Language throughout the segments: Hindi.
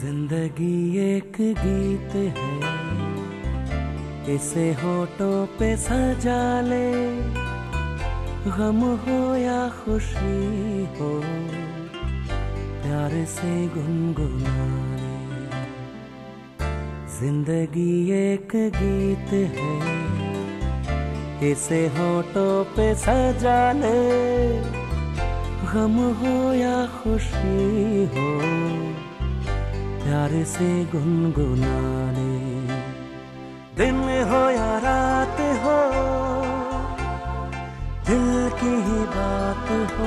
जिंदगी एक गीत है, इसे होठों पे सजा ले। गम हो या खुशी हो, प्यार से गुनगुना ले। जिंदगी एक गीत है, इसे होठों पे सजा ले। गम हो या खुशी हो, प्यार से गुनगुना ले। दिन हो या रात हो, दिल की ही बात हो।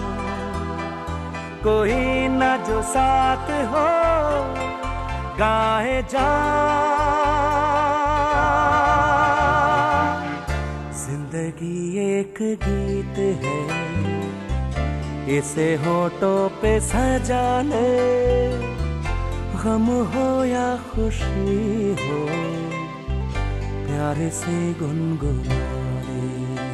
कोई ना जो साथ हो, गाए जा। जिंदगी एक गीत है, इसे होठों पे सजा ले। गम हो या खुशी हो, प्यार से गुनगुना ले।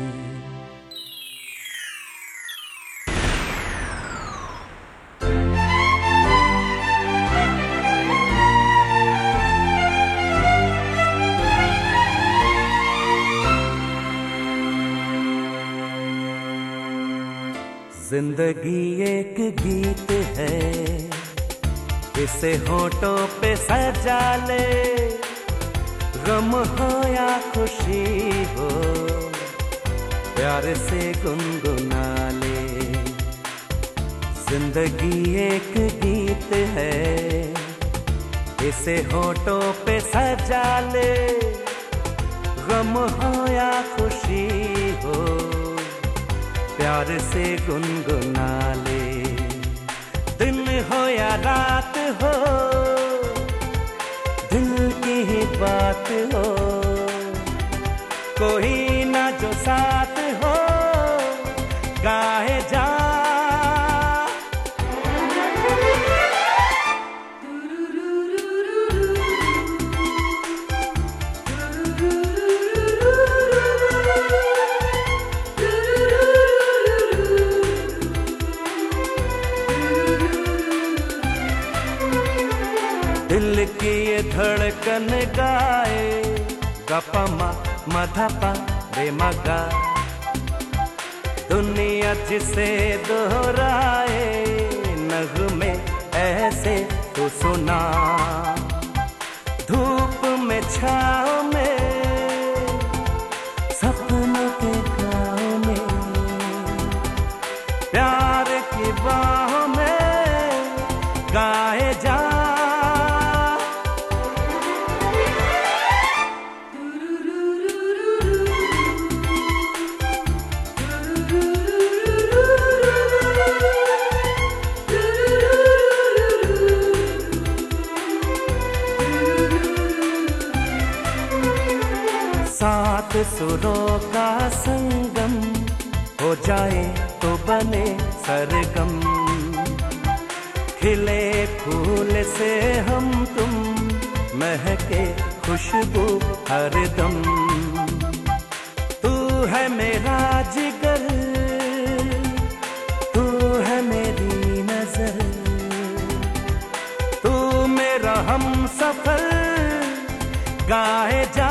जिंदगी एक गीत है, इसे होठों पे सजा ले। गम हो या खुशी हो, प्यार से गुनगुना ले। जिंदगी एक गीत है, इसे होठों पे सजा ले। गम हो या खुशी हो, प्यार से गुनगुना ले। दिन हो या रात हो, दिल की ही बात हो। कोई ना जो साथ हो, गाए जा। दिल की ये धड़कन गाए, गपा मधपा रे मगा। दुनिया जिसे दोहराए, नगमे ऐसे तो सुना। धूप में छाँव में, सपनों के गाँव में, प्यार की बाहों में गाए जा। सात सुरों का संगम हो जाए तो बने सरगम। खिले फूल से हम तुम, महके खुशबू हरदम। तू है मेरा जिगर, तू है मेरी नजर। तू मेरा हमसफर, गाए जा।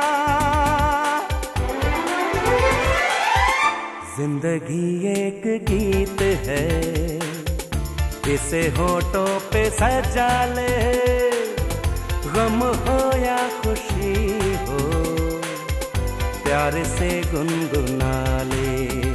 जिंदगी एक गीत है, इसे होठों पे सजा ले। गम हो या खुशी हो, प्यार से गुनगुना ले।